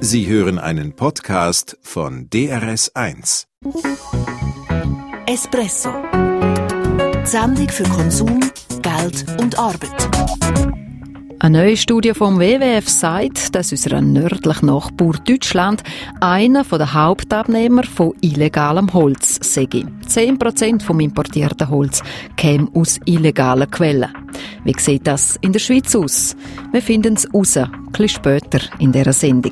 Sie hören einen Podcast von DRS1. Espresso. Die Sendung für Konsum, Geld und Arbeit. Eine neue Studie vom WWF sagt, dass unser nördlicher Nachbar Deutschland einer der Hauptabnehmer von illegalem Holz sei. 10% vom importierten Holz käme aus illegalen Quellen. Wie sieht das in der Schweiz aus? Wir finden es raus, ein bisschen später in dieser Sendung.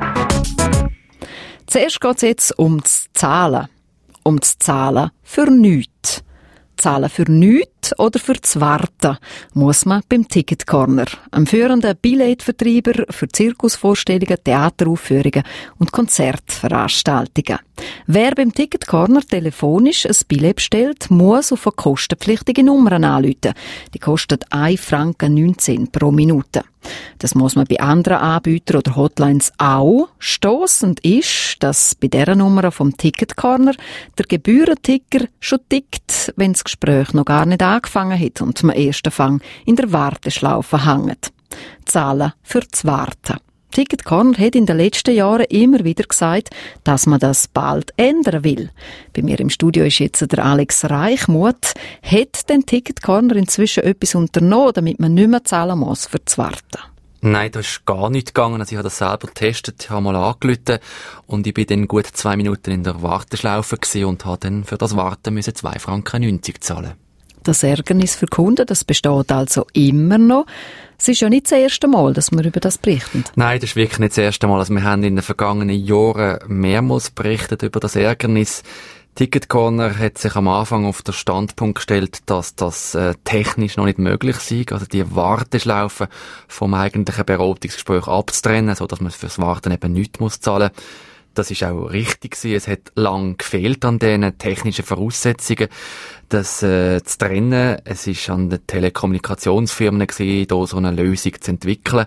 Zuerst geht es jetzt um das Zahlen. Um das Zahlen für nichts. Zahlen für nichts oder für das Warten muss man beim Ticketcorner, einem führenden Billetvertreiber für Zirkusvorstellungen, Theateraufführungen und Konzertveranstaltungen. Wer beim Ticketcorner telefonisch ein Billett bestellt, muss auf eine kostenpflichtige Nummer anrufen. Die kostet 1,19 Franken pro Minute. Das muss man bei anderen Anbietern oder Hotlines auch. Stossend ist, dass bei dieser Nummer vom Ticketcorner der Gebührenticker schon tickt, wenn das Gespräch noch gar nicht angefangen hat und man erst Fang in der Warteschlaufe hängt. Zahlen für das Warten. Ticketcorner hat in den letzten Jahren immer wieder gesagt, dass man das bald ändern will. Bei mir im Studio ist jetzt der Alex Reichmuth. Hat denn Ticketcorner inzwischen etwas unternommen, damit man nicht mehr zahlen muss für das Warten? Nein, das ist gar nicht gegangen. Also ich habe das selber getestet, habe mal angerufen und ich bin dann gut 2 Minuten in der Warteschlaufe gewesen und habe dann für das Warten 2,90 Franken zahlen. Das Ärgernis für Kunden, das besteht also immer noch. Es ist ja nicht das erste Mal, dass wir über das berichten. Nein, das ist wirklich nicht das erste Mal. Also wir haben in den vergangenen Jahren mehrmals berichtet über das Ärgernis. Ticketcorner hat sich am Anfang auf den Standpunkt gestellt, dass das technisch noch nicht möglich sei, also die Warteschlaufe vom eigentlichen Beratungsgespräch abzutrennen, so dass man fürs Warten eben nichts zahlen muss. Das ist auch richtig gewesen. Es hat lang gefehlt an diesen technischen Voraussetzungen, das zu trennen. Es ist an den Telekommunikationsfirmen gewesen, da so eine Lösung zu entwickeln.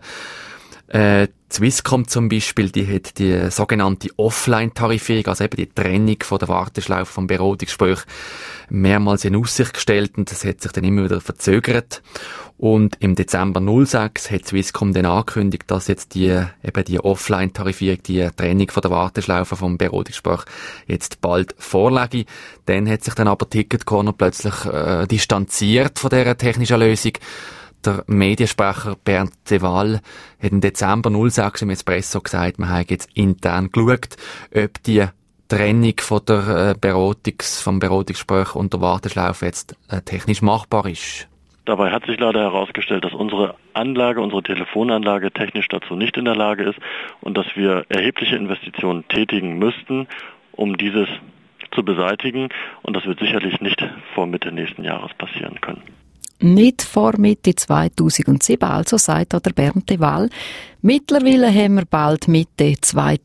Swisscom zum Beispiel, die hat die sogenannte Offline-Tarifierung, also eben die Trennung von der Warteschlaufe vom Beratungsgespräch, mehrmals in Aussicht gestellt und das hat sich dann immer wieder verzögert. Und im Dezember 2006 hat Swisscom dann angekündigt, dass jetzt die Offline-Tarifierung, die Trennung von der Warteschlaufe vom Beratungsgespräch jetzt bald vorläge. Dann hat sich dann aber Ticketcorner plötzlich distanziert von dieser technischen Lösung. Der Mediensprecher Bernd de Waal hat im Dezember 2006 im Espresso gesagt, man habe jetzt intern geschaut, ob die Trennung von der vom Beratungsgespräch und der Warteschlaufe jetzt technisch machbar ist. Dabei hat sich leider herausgestellt, dass unsere Telefonanlage technisch dazu nicht in der Lage ist und dass wir erhebliche Investitionen tätigen müssten, um dieses zu beseitigen. Und das wird sicherlich nicht vor Mitte nächsten Jahres passieren können. Nicht vor Mitte 2007, also sagt auch der Bernd de Waal. Mittlerweile haben wir bald Mitte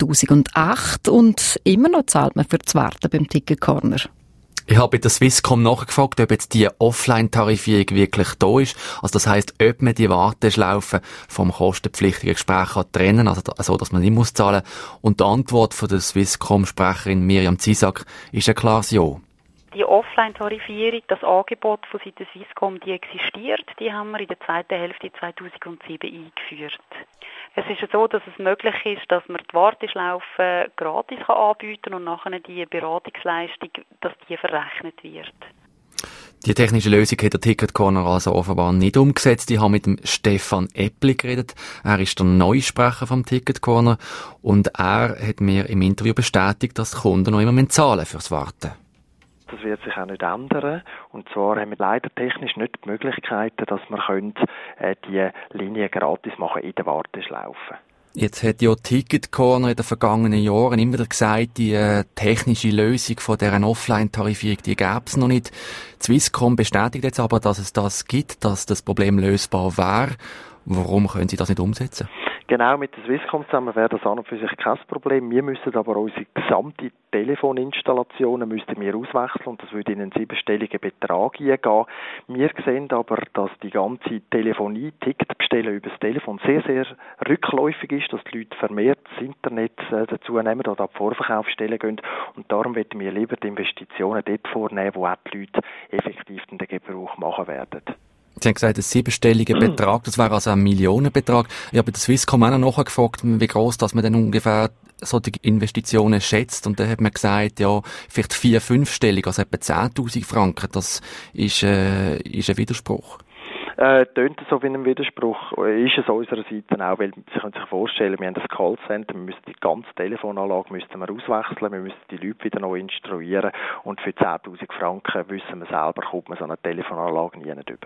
2008 und immer noch zahlt man für das Warten beim Ticketcorner. Ich habe bei der Swisscom nachgefragt, ob jetzt die Offline-Tarifierung wirklich da ist. Also das heisst, ob man die Warteschlaufe vom kostenpflichtigen Gespräch trennen kann, also so, dass man nicht muss zahlen. Und die Antwort von der Swisscom-Sprecherin Miriam Zisak ist ein klares Ja. Die Offline-Tarifierung, das Angebot von Seiten Swisscom, die existiert, die haben wir in der zweiten Hälfte 2007 eingeführt. Es ist so, dass es möglich ist, dass man die Warteschlaufe gratis anbieten kann und nachher die Beratungsleistung, dass die verrechnet wird. Die technische Lösung hat der Ticketcorner also offenbar nicht umgesetzt. Ich habe mit dem Stefan Eppli geredet. Er ist der Neusprecher vom Ticketcorner und er hat mir im Interview bestätigt, dass die Kunden noch immer zahlen fürs Warten. Das wird sich auch nicht ändern. Und zwar haben wir leider technisch nicht die Möglichkeiten, dass wir die Linie gratis machen in der Warteschlaufe. Jetzt hat ja Ticketcorner in den vergangenen Jahren immer wieder gesagt, die technische Lösung von deren Offline-Tarifierung, die gäbe es noch nicht. Swisscom bestätigt jetzt aber, dass es das gibt, dass das Problem lösbar wäre. Warum können Sie das nicht umsetzen? Genau, mit der Swisscom zusammen wäre das an und für sich kein Problem. Wir müssten aber unsere gesamte Telefoninstallationen auswechseln und das würde in einen 7-stelligen Betrag eingehen. Wir sehen aber, dass die ganze Telefonie, Ticketbestellen über das Telefon sehr, sehr rückläufig ist, dass die Leute vermehrt das Internet dazu nehmen oder ab Vorverkaufsstellen gehen und darum möchten wir lieber die Investitionen dort vornehmen, wo auch die Leute effektiv den Gebrauch machen werden. Sie haben gesagt, ein 7-stelliger Betrag, das wäre also ein Millionenbetrag. Ich habe bei der Swisscom auch noch nachgefragt, wie gross dass man denn ungefähr solche Investitionen schätzt. Und dann hat man gesagt, ja, vielleicht 4-5-stellig, also etwa 10'000 Franken. Das ist ein Widerspruch. Tönt so wie ein Widerspruch, ist es unserer Seite auch, weil Sie können sich vorstellen, wir haben das Callcenter, wir müssen die ganze Telefonanlage auswechseln, wir müssen die Leute wieder neu instruieren und für 10'000 Franken wissen wir selber, kommt man so eine Telefonanlage nie über.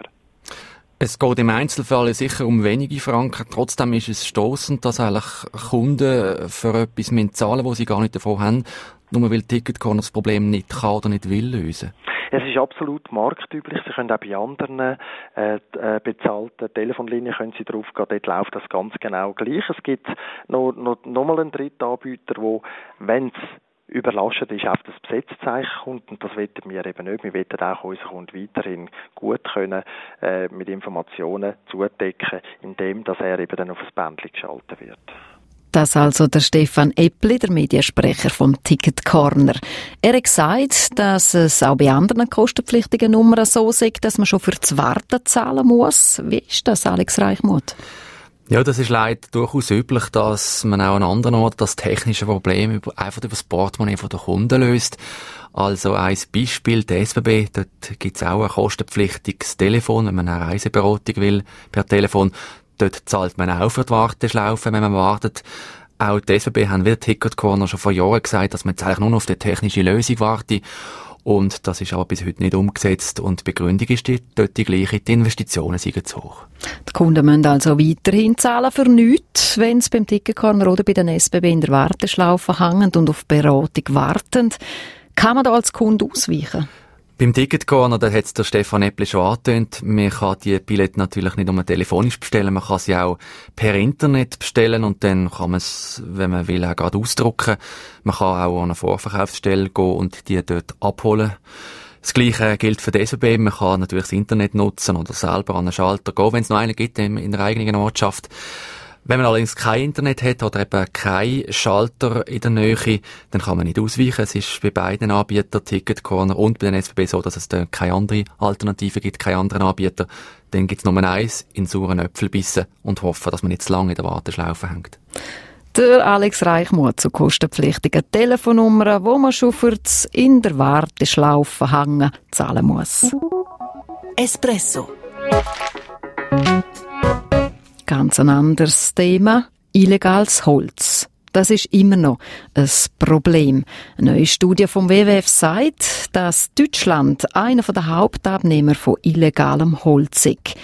Es geht im Einzelfall sicher um wenige Franken. Trotzdem ist es stossend, dass eigentlich Kunden für etwas zahlen müssen, was sie gar nicht davon haben, nur weil Ticketcorner das Problem nicht kann oder nicht will lösen. Es ist absolut marktüblich. Sie können auch bei anderen bezahlten Telefonlinien können Sie drauf gehen. Dort läuft das ganz genau gleich. Es gibt noch mal einen dritten Anbieter, wo, wenn es überlastet ist, auf das Besetzzeichen kommt. Und das wollen wir eben nicht. Wir wollen auch unseren Kunden weiterhin gut können, mit Informationen zudecken, indem dass er eben dann auf das Bändchen geschaltet wird. Das also der Stefan Eppli, der Mediensprecher vom Ticket Corner. Er hat gesagt, dass es auch bei anderen kostenpflichtigen Nummern so sei, dass man schon für das Warten zahlen muss. Wie ist das, Alex Reichmuth? Ja, das ist leider durchaus üblich, dass man auch an anderen Orten das technische Problem einfach über das Portemonnaie der Kunden löst. Also ein Beispiel, der SBB, dort gibt es auch ein kostenpflichtiges Telefon, wenn man eine Reiseberatung will, per Telefon. Dort zahlt man auch für die Warteschlaufe, wenn man wartet. Auch die SBB haben wir Ticket Corner schon vor Jahren gesagt, dass man jetzt eigentlich nur noch auf die technische Lösung wartet. Und das ist aber bis heute nicht umgesetzt. Und die Begründung ist dort die gleiche, die Investitionen sind zu hoch. Die Kunden müssen also weiterhin zahlen für nichts, wenn sie beim Ticket Corner oder bei den SBB in der Warteschlaufe hängen und auf Beratung warten. Kann man da als Kunde ausweichen? Beim Ticket Corner, da hat es der Stefan Eppli schon angetönt, man kann die Billette natürlich nicht nur telefonisch bestellen, man kann sie auch per Internet bestellen und dann kann man es, wenn man will, auch gerade ausdrucken. Man kann auch an eine Vorverkaufsstelle gehen und die dort abholen. Das Gleiche gilt für die SBB, man kann natürlich das Internet nutzen oder selber an einen Schalter gehen, wenn es noch einen gibt in der eigenen Ortschaft. Wenn man allerdings kein Internet hat oder eben kein Schalter in der Nähe, dann kann man nicht ausweichen. Es ist bei beiden Anbietern, Ticket Corner und bei den SBB, so, dass es dann keine andere Alternative gibt, keinen anderen Anbieter. Dann gibt es nur eins, in sauren Äpfel bissen und hoffen, dass man nicht zu lange in der Warteschlaufe hängt. Der Alex Reichmuth zu kostenpflichtigen Telefonnummern, wo man schon für das in der Warteschlaufe hängen zahlen muss. Espresso. Ganz ein anderes Thema, illegales Holz. Das ist immer noch ein Problem. Eine neue Studie vom WWF sagt, dass Deutschland einer der Hauptabnehmer von illegalem Holz ist.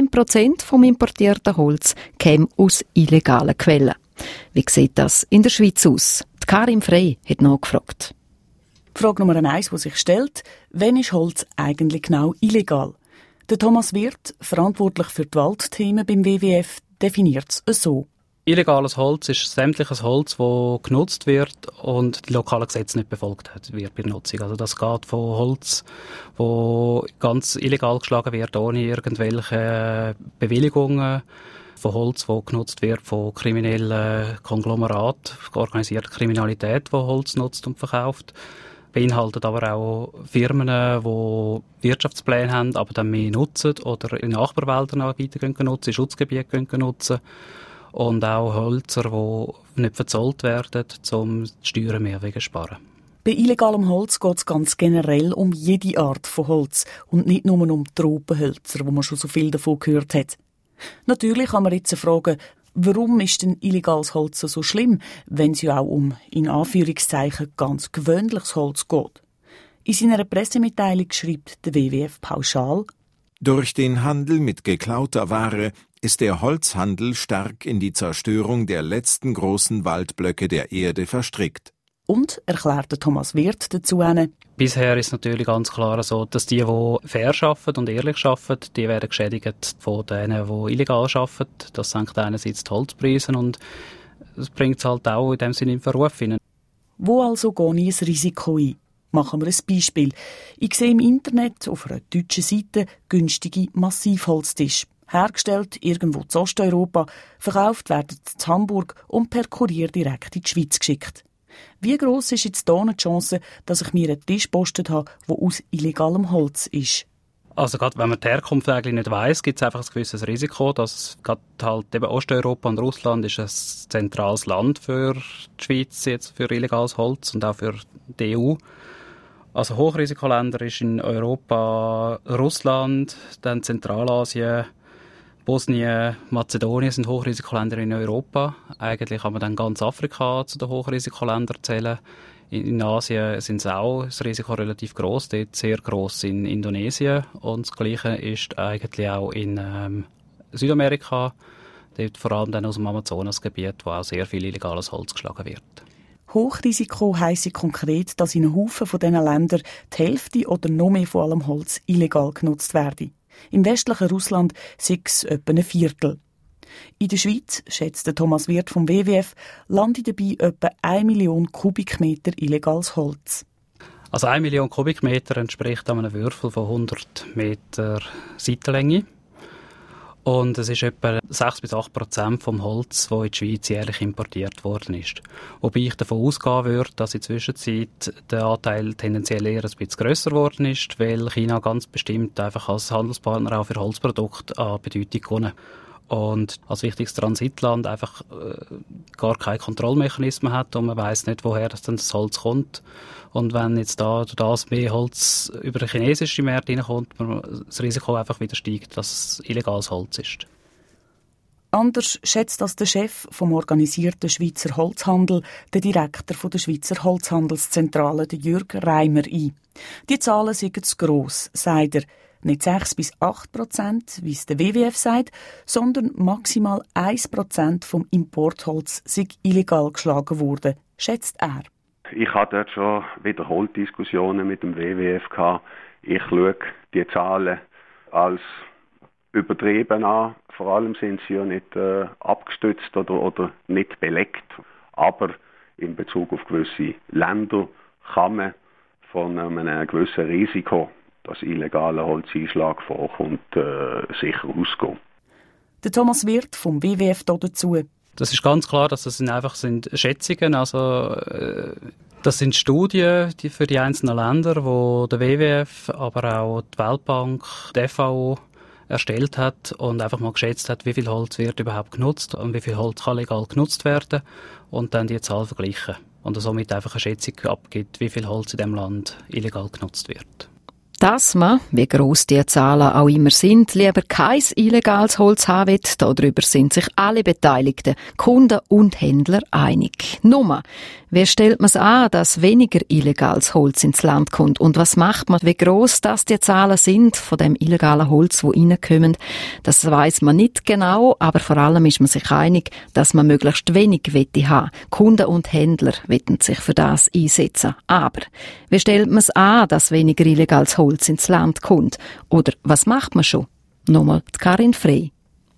10% vom importierten Holz käme aus illegalen Quellen. Wie sieht das in der Schweiz aus? Die Karin Frey hat nachgefragt. Frage Nummer 1, die sich stellt: Wann ist Holz eigentlich genau illegal? Der Thomas Wirth, verantwortlich für die Waldthemen beim WWF, definiert es so. Illegales Holz ist sämtliches Holz, das genutzt wird und die lokalen Gesetze nicht befolgt wird bei der Nutzung. Also das geht von Holz, das ganz illegal geschlagen wird, ohne irgendwelche Bewilligungen, von Holz, das genutzt wird von kriminellen Konglomeraten, organisierter Kriminalität, die Holz nutzt und verkauft. Beinhaltet aber auch Firmen, die Wirtschaftspläne haben, aber dann mehr nutzen oder in Nachbarwäldern weiter nutzen, in Schutzgebieten nutzen. Und auch Hölzer, die nicht verzollt werden, um die Steuern mehr zu sparen. Bei illegalem Holz geht es ganz generell um jede Art von Holz und nicht nur um Tropenhölzer, wo man schon so viel davon gehört hat. Natürlich kann man jetzt fragen, warum ist denn illegales Holz so schlimm, wenn es ja auch um, in Anführungszeichen, ganz gewöhnliches Holz geht? In seiner Pressemitteilung schreibt der WWF pauschal: Durch den Handel mit geklauter Ware ist der Holzhandel stark in die Zerstörung der letzten großen Waldblöcke der Erde verstrickt. Und, erklärte Thomas Wirth dazu, bisher ist es natürlich ganz klar so, dass die fair arbeiten und ehrlich arbeiten, die werden geschädigt von denen, die illegal arbeiten. Das senkt einerseits die Holzpreise und es bringt es halt auch in dem Sinne in Verruf hinein. Wo also gehe ich ein Risiko ein? Machen wir ein Beispiel. Ich sehe im Internet auf einer deutschen Seite günstige Massivholztische. Hergestellt irgendwo in Osteuropa, verkauft werden in Hamburg und per Kurier direkt in die Schweiz geschickt. Wie gross ist jetzt hier die Chance, dass ich mir einen Tisch gepostet habe, der aus illegalem Holz ist? Also gerade wenn man die Herkunft eigentlich nicht weiss, gibt es einfach ein gewisses Risiko, dass gerade halt eben Osteuropa und Russland ist ein zentrales Land für die Schweiz jetzt für illegales Holz und auch für die EU. Also Hochrisikoländer ist in Europa Russland, dann Zentralasien, Bosnien, Mazedonien sind Hochrisikoländer in Europa. Eigentlich kann man dann ganz Afrika zu den Hochrisikoländern zählen. In Asien sind auch das Risiko relativ gross, dort sehr gross in Indonesien. Und das Gleiche ist eigentlich auch in Südamerika, dort vor allem dann aus dem Amazonasgebiet, wo auch sehr viel illegales Holz geschlagen wird. Hochrisiko heisse konkret, dass in einem Haufen von diesen Ländern die Hälfte oder noch mehr von allem Holz illegal genutzt werde. Im westlichen Russland sei es etwa ein Viertel. In der Schweiz, schätzt Thomas Wirth vom WWF, landet dabei etwa 1 Million Kubikmeter illegales Holz. Also 1 Million Kubikmeter entspricht einem Würfel von 100 Meter Seitenlänge. Und es ist etwa 6-8% vom Holz, das in die Schweiz jährlich importiert worden ist. Wobei ich davon ausgehen würde, dass in der Zwischenzeit der Anteil tendenziell eher ein bisschen grösser geworden ist, weil China ganz bestimmt einfach als Handelspartner auch für Holzprodukte an Bedeutung gewonnen. Und als wichtiges Transitland einfach gar keine Kontrollmechanismen hat und man weiss nicht, woher das Holz kommt. Und wenn jetzt da durch das mehr Holz über den chinesischen Markt reinkommt, das Risiko einfach wieder steigt, dass es illegales Holz ist. Anders schätzt das der Chef vom organisierten Schweizer Holzhandel, der Direktor der Schweizer Holzhandelszentrale, der Jürg Reimer, ein. Die Zahlen sind zu gross, sagt er. Nicht 6-8%, wie es der WWF sagt, sondern maximal 1% vom Importholz sei illegal geschlagen worden, schätzt er. Ich hatte dort schon wiederholt Diskussionen mit dem WWF gehabt. Ich schaue die Zahlen als übertrieben an. Vor allem sind sie ja nicht abgestützt oder nicht belegt. Aber in Bezug auf gewisse Länder kann man von einem gewissen Risiko, dass illegaler Holzeinschlag vorkommt, sicher ausgehen. Der Thomas Wirth vom WWF dazu. Das ist ganz klar, dass das einfach sind Schätzungen, also das sind Studien für die einzelnen Länder, wo der WWF, aber auch die Weltbank, die FAO erstellt hat und einfach mal geschätzt hat, wie viel Holz wird überhaupt genutzt und wie viel Holz kann legal genutzt werden und dann die Zahl vergleichen und somit einfach eine Schätzung abgibt, wie viel Holz in dem Land illegal genutzt wird. Dass man, wie gross die Zahlen auch immer sind, lieber kein illegales Holz haben will, darüber sind sich alle Beteiligten, Kunden und Händler, einig. Nur, wie stellt man es an, dass weniger illegales Holz ins Land kommt? Und was macht man, wie gross das die Zahlen sind von dem illegalen Holz, wo reinkommen? Das weiss man nicht genau, aber vor allem ist man sich einig, dass man möglichst wenig wette haben. Kunden und Händler wollen sich für das einsetzen. Aber wie stellt man es an, dass weniger illegales Holz ins Land kommt? Oder was macht man schon? Nochmal die Karin Frey.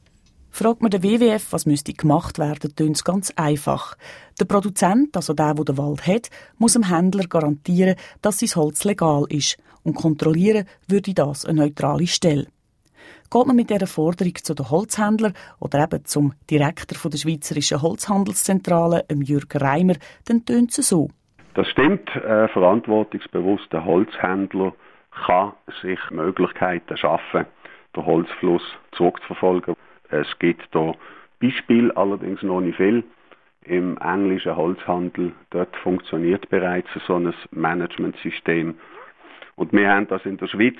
Fragt man den WWF, was müsste gemacht werden, tönt es ganz einfach. Der Produzent, also der den Wald hat, muss dem Händler garantieren, dass sein Holz legal ist. Und kontrollieren würde das eine neutrale Stelle. Geht man mit dieser Forderung zu den Holzhändlern oder eben zum Direktor der Schweizerischen Holzhandelszentrale, Jürg Reimer, dann tönt es so. Das stimmt. Ein verantwortungsbewusster Holzhändler kann sich Möglichkeiten schaffen, den Holzfluss zurückzuverfolgen. Es gibt da Beispiele, allerdings noch nicht viel. Im englischen Holzhandel, dort funktioniert bereits so ein Managementsystem. Und wir haben das in der Schweiz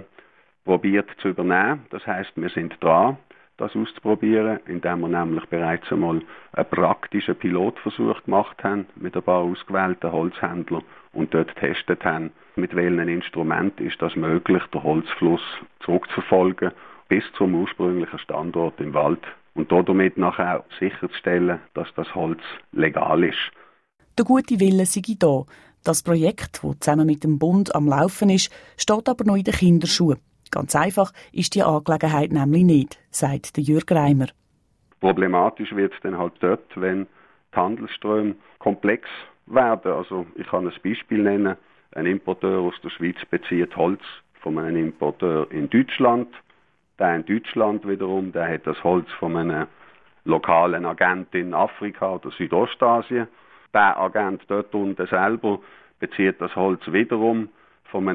probiert zu übernehmen. Das heisst, wir sind dran, das auszuprobieren, indem wir nämlich bereits einmal einen praktischen Pilotversuch gemacht haben mit ein paar ausgewählten Holzhändlern und dort getestet haben, mit welchen Instrumenten ist das möglich, den Holzfluss zurückzuverfolgen bis zum ursprünglichen Standort im Wald und damit nachher auch sicherzustellen, dass das Holz legal ist. Der gute Wille sei da. Das Projekt, das zusammen mit dem Bund am Laufen ist, steht aber noch in den Kinderschuhen. Ganz einfach ist die Angelegenheit nämlich nicht, sagt der Jürg Reimer. Problematisch wird es dann halt dort, wenn die Handelsströme komplex werden. Also ich kann ein Beispiel nennen. Ein Importeur aus der Schweiz bezieht Holz von einem Importeur in Deutschland. Der in Deutschland wiederum, der hat das Holz von einem lokalen Agent in Afrika oder Südostasien. Der Agent dort unten selber bezieht das Holz wiederum von einem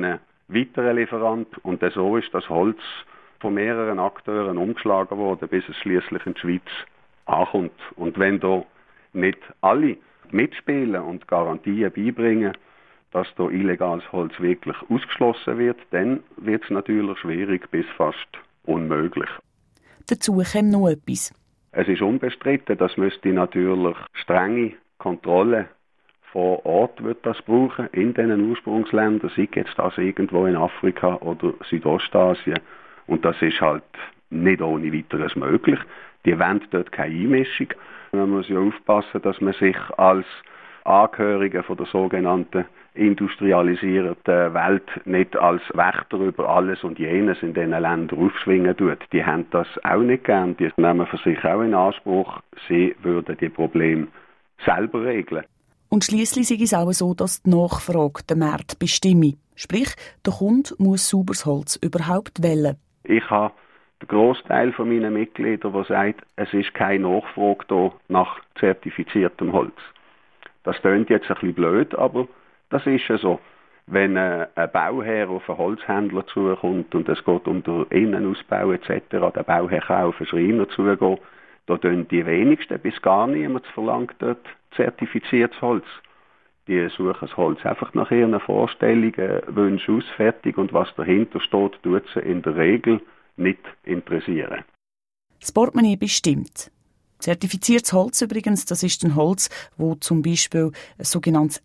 weiterer Lieferant. Und so ist das Holz von mehreren Akteuren umgeschlagen worden, bis es schließlich in die Schweiz ankommt. Und wenn da nicht alle mitspielen und Garantien beibringen, dass da illegales Holz wirklich ausgeschlossen wird, dann wird es natürlich schwierig bis fast unmöglich. Dazu kommt noch etwas. Es ist unbestritten, das müsste natürlich strenge Kontrolle vor Ort wird das brauchen, in diesen Ursprungsländern, sei jetzt das irgendwo in Afrika oder Südostasien. Und das ist halt nicht ohne weiteres möglich. Die wollen dort keine Einmischung. Man muss ja aufpassen, dass man sich als Angehörige von der sogenannten industrialisierten Welt nicht als Wächter über alles und jenes in diesen Ländern aufschwingen tut. Die haben das auch nicht gern. Die nehmen für sich auch in Anspruch, sie würden die Probleme selber regeln. Und schliesslich ist es auch so, dass die Nachfrage den Markt bestimme. Sprich, der Kunde muss sauberes Holz überhaupt wählen. Ich habe den Grossteil von meinen Mitgliedern, der sagt, es ist keine Nachfrage da nach zertifiziertem Holz. Das klingt jetzt ein bisschen blöd, aber das ist ja so. Wenn ein Bauherr auf einen Holzhändler zukommt und es geht um den Innenausbau etc., der Bauherr kann auf einen Schreiner zugehen, da tun die wenigsten bis gar niemand verlangt dort zertifiziertes Holz. Die suchen das Holz einfach nach ihren Vorstellungen, Wünschen aus, fertig, und was dahinter steht, tut sie in der Regel nicht interessieren. Das Portemonnaie bestimmt. Zertifiziertes Holz übrigens, das ist ein Holz, wo zum Beispiel ein sogenanntes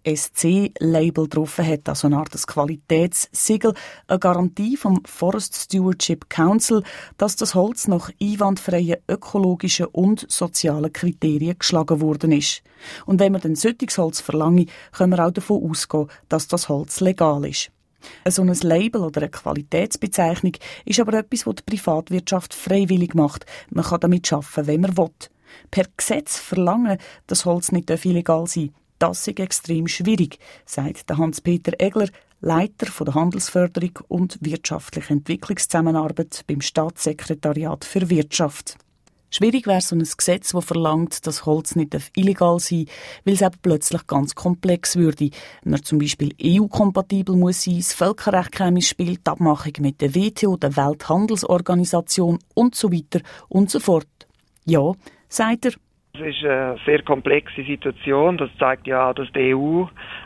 FSC-Label drauf hat, also eine Art Qualitätssiegel, eine Garantie vom Forest Stewardship Council, dass das Holz nach einwandfreien ökologischen und sozialen Kriterien geschlagen worden ist. Und wenn man dann solches Holz verlange, können wir auch davon ausgehen, dass das Holz legal ist. So ein Label oder eine Qualitätsbezeichnung ist aber etwas, das die Privatwirtschaft freiwillig macht. Man kann damit arbeiten, wenn man will. Per Gesetz verlangen, dass Holz nicht illegal sein darf, das ist extrem schwierig, sagt Hans-Peter Egler, Leiter der Handelsförderung und wirtschaftlichen Entwicklungszusammenarbeit beim Staatssekretariat für Wirtschaft. Schwierig wäre so ein Gesetz, das verlangt, dass Holz nicht illegal sein darf, weil es eben plötzlich ganz komplex würde. Man zum Beispiel EU-kompatibel muss sein, das Völkerrecht käme ins Spiel, die Abmachung mit der WTO, der Welthandelsorganisation und so weiter und so fort. Ja, sagt er. Es ist eine sehr komplexe Situation. Das zeigt ja auch, dass die EU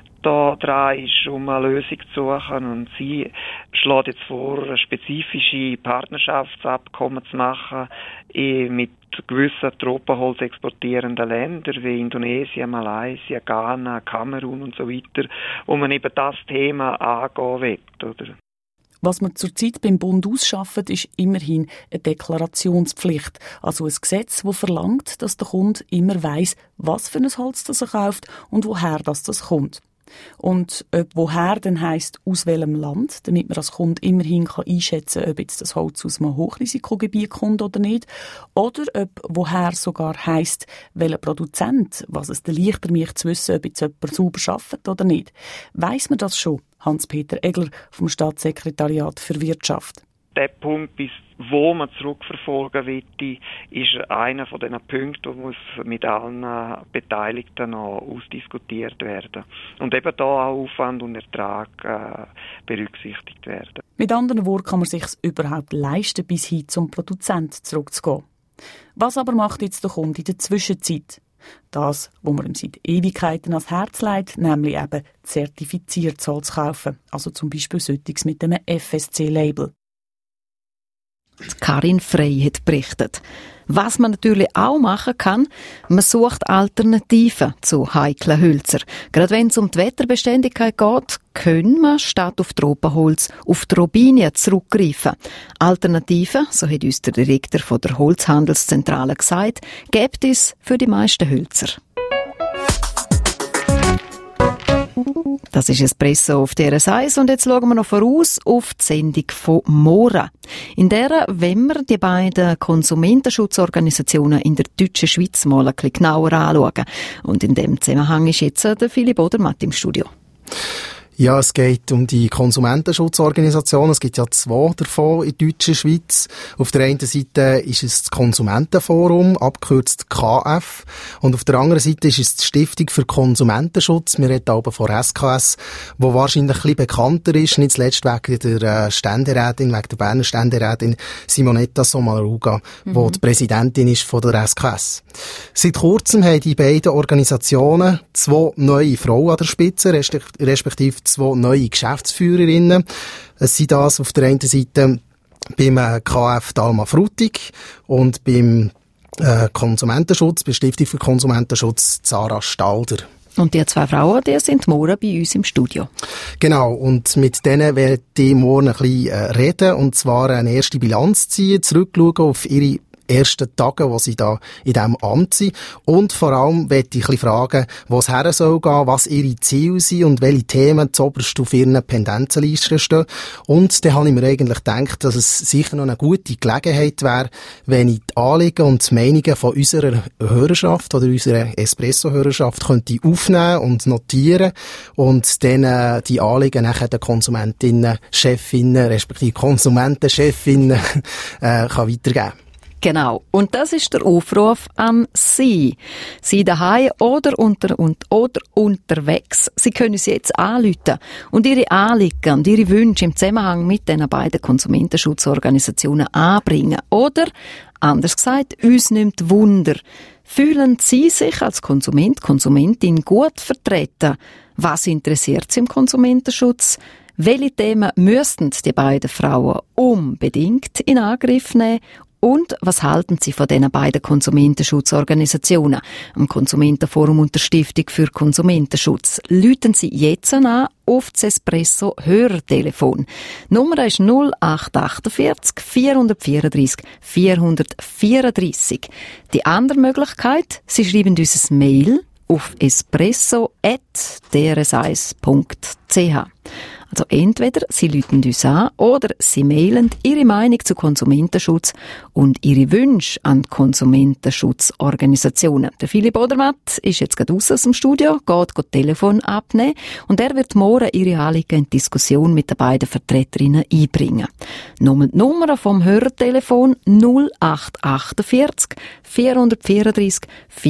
da dran ist, um eine Lösung zu suchen. Und sie schlägt jetzt vor, spezifische Partnerschaftsabkommen zu machen mit gewissen Tropenholz exportierenden Ländern wie Indonesien, Malaysia, Ghana, Kamerun und so weiter, wo man eben das Thema angehen will, oder? Was man zurzeit beim Bund ausschafft, ist immerhin eine Deklarationspflicht. Also ein Gesetz, das verlangt, dass der Kunde immer weiss, was für ein Holz das er kauft und woher das kommt. Und ob woher dann heisst, aus welchem Land, damit man als Kunde immerhin einschätzen kann, ob jetzt das Holz aus einem Hochrisikogebiet kommt oder nicht. Oder ob woher sogar heisst, welcher Produzent, was es dann leichter macht zu wissen, ob jetzt jemand sauber arbeitet oder nicht. Weiss man das schon? Hans-Peter Egler vom Staatssekretariat für Wirtschaft. Der Punkt, bis wo man zurückverfolgen will, ist einer von diesen Punkten, die muss mit allen Beteiligten noch ausdiskutiert werden. Und eben da auch Aufwand und Ertrag berücksichtigt werden. Mit anderen Worten kann man sich überhaupt leisten, bis hin zum Produzent zurückzugehen. Was aber macht jetzt der Kunde in der Zwischenzeit? Das, was man ihm seit Ewigkeiten ans Herz legt, nämlich eben zertifiziertes Holz kaufen. Also zum Beispiel solches mit einem FSC-Label. Karin Frey hat berichtet. Was man natürlich auch machen kann, man sucht Alternativen zu heiklen Hölzern. Gerade wenn es um die Wetterbeständigkeit geht, können wir statt auf Tropenholz auf die Robinien zurückgreifen. Alternativen, so hat uns der Direktor von der Holzhandelszentrale gesagt, gibt es für die meisten Hölzer. Das ist Espresso auf DRS 1 und jetzt schauen wir noch voraus auf die Sendung von morgen. In der wollen wir die beiden Konsumentenschutzorganisationen in der deutschen Schweiz mal ein bisschen genauer anschauen. Und in dem Zusammenhang ist jetzt der Philipp Odermatt im Studio. Ja, es geht um die Konsumentenschutzorganisationen. Es gibt ja 2 davon in der deutschen Schweiz. Auf der einen Seite ist es das Konsumentenforum, abgekürzt KF. Und auf der anderen Seite ist es die Stiftung für Konsumentenschutz. Wir reden aber von SKS, wo wahrscheinlich ein bisschen bekannter ist, nicht zuletzt wegen der Ständerätin, wegen der Berner Ständerätin Simonetta Sommaruga, die die Präsidentin ist von der SKS. Seit kurzem haben die beiden Organisationen 2 neue Frauen an der Spitze, respektive 2 neue Geschäftsführerinnen. Es sind das auf der einen Seite beim KF Dalma Frutig und beim Konsumentenschutz, bei Stiftung für Konsumentenschutz Sarah Stalder. Und die 2 Frauen, die sind morgen bei uns im Studio. Genau, und mit denen werde ich morgen ein bisschen reden, und zwar eine erste Bilanz ziehen, zurückschauen auf ihre ersten Tagen, wo sie da in diesem Amt sind. Und vor allem möchte ich ein bisschen fragen, wo es her soll gehen, was ihre Ziele sind und welche Themen zuoberst auf ihren Pendenzenlisten stehen. Und dann habe ich mir eigentlich gedacht, dass es sicher noch eine gute Gelegenheit wäre, wenn ich die Anliegen und die Meinungen von unserer Hörerschaft oder unserer Espresso-Hörerschaft könnte aufnehmen und notieren und dann die Anliegen nachher den Konsumentinnen, Chefinnen, respektive Konsumentenchefinnen kann weitergeben. Genau. Und das ist der Aufruf an Sie. Sie daheim oder unterwegs. Sie können uns jetzt anrufen und Ihre Anliegen und Ihre Wünsche im Zusammenhang mit den beiden Konsumentenschutzorganisationen anbringen. Oder, anders gesagt, uns nimmt Wunder. Fühlen Sie sich als Konsument, Konsumentin gut vertreten? Was interessiert Sie im Konsumentenschutz? Welche Themen müssten die beiden Frauen unbedingt in Angriff nehmen? Und was halten Sie von diesen beiden Konsumentenschutzorganisationen, dem Konsumentenforum und der Stiftung für Konsumentenschutz? Läuten Sie jetzt an auf das Espresso Hörertelefon. Die Nummer ist 0848 434 434. Die andere Möglichkeit, Sie schreiben uns ein Mail auf espresso@drs1.ch. Also entweder Sie rufen uns an oder Sie mailen Ihre Meinung zu Konsumentenschutz und Ihre Wünsche an Konsumentenschutzorganisationen. Der Philipp Odermatt ist jetzt gerade raus aus dem Studio, geht Telefon abnehmen und er wird morgen Ihre Anliegen in Diskussion mit den beiden Vertreterinnen einbringen. Nochmal die Nummer vom Hörertelefon 0848 434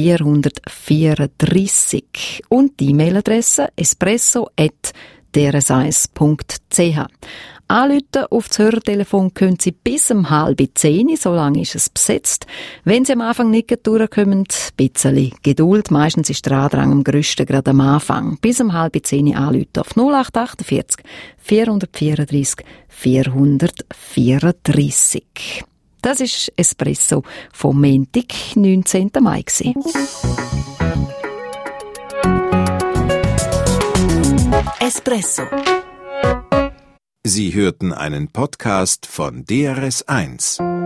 434 und die E-Mail-Adresse espresso@drs1.ch. Anrufen auf das Hörertelefon können Sie bis um 9:30, so lange ist es besetzt. Wenn Sie am Anfang nicht durchkommen, ein bisschen Geduld. Meistens ist der Andrang am grössten gerade am Anfang. Bis um 9:30 anrufen auf 0848 434 434. Das ist Espresso vom Montag, 19. Mai gewesen. Espresso. Sie hörten einen Podcast von DRS1.